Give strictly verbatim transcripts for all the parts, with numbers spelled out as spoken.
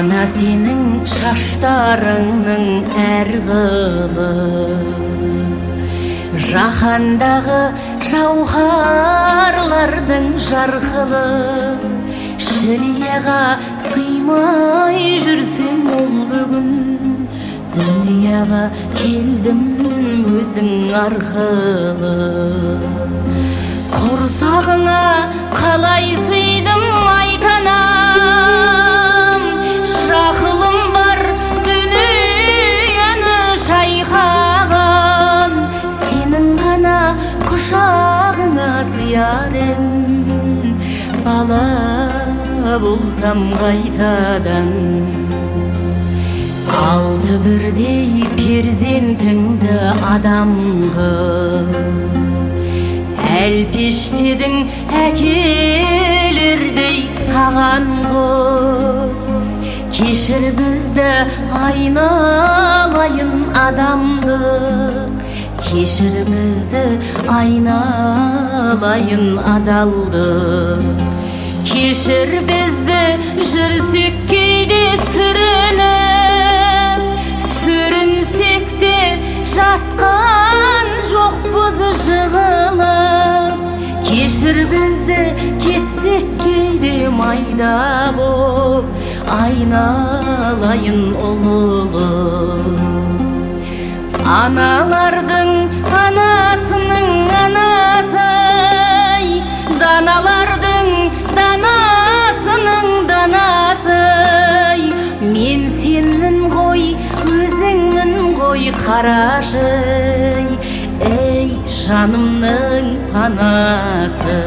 Ана сенің шаштарыңның әр қылы, жаһандағы жауһарлардың жарқылы. Шілияға сыймай жүрсем ол бүгін, дүнияға келдім өзің арқылы. Құрсағыңа қалай сыйдым айтанам, жақылым бар дүнияны шайқаған, сенің ғана құшағыңа сыяр ем, бала болсам қайтадан. Алты бірдей перзентіңді адам қып, әлпештедің әкелердей саған ғып. Кешір бізді айналайын адамдық, кешір бізді айналайын адалдық. Кешір бізді жүрсек кейде сүрініп, сүрінсек те жатқан жоқпыз жығылып. Кешір бізді кетсек кейде майда боп, айналайын ұлылық. Аналардың анасының анасы, даналардың данасының данасы. Мен сенмін ғой, өзіңмін ғой қарашы, ей жанымның панасы.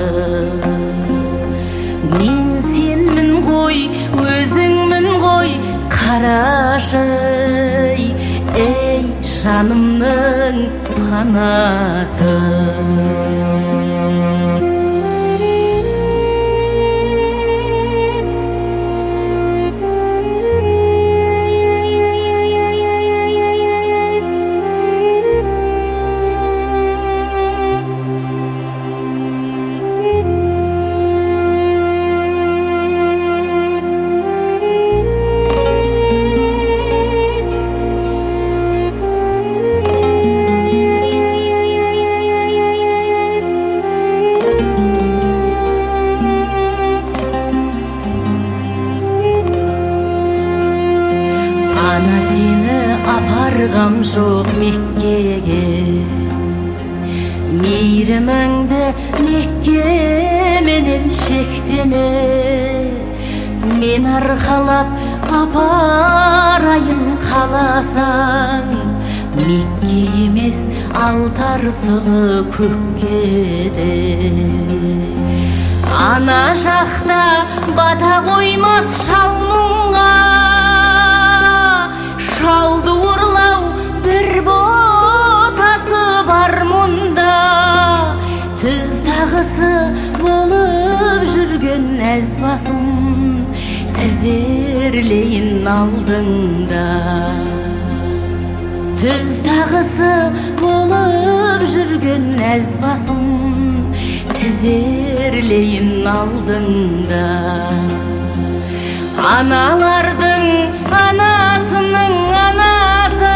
Мен сенмін ғой, өзіңмін ғой қарашы, ей жанымның панасы. Ана сені апарғам жоқ Меккеге, мейіріміңді Меккеменен шектеме. Мен арқалап апарайын қаласаң, Мекке емес алтарсығы көкке де. Ана жақта бата қоймас шал мұңға, шалды ұрлау бір ботасы бар мұнда. Түз тағысы болып жүрген әз басым, тізерлейін алдыңда. Түз тағысы болып жүрген әз басым, тізерлейін алдыңда. Аналардың анасының анасы,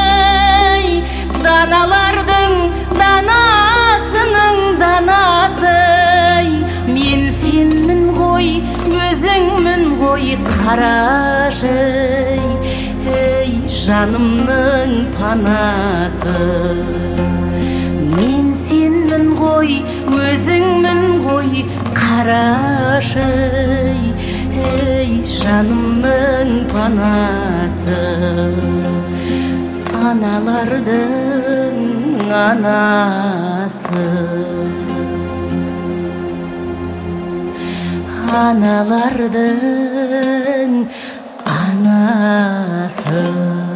даналардың данасының данасы. Мен сенмін ғой, өзіңмін ғой қарашы, ей жанымның панасы. Мен сенмін ғой, өзіңмін ғой қарашы, ей жанымның панасы. Аналардың анасы, аналардың анасы.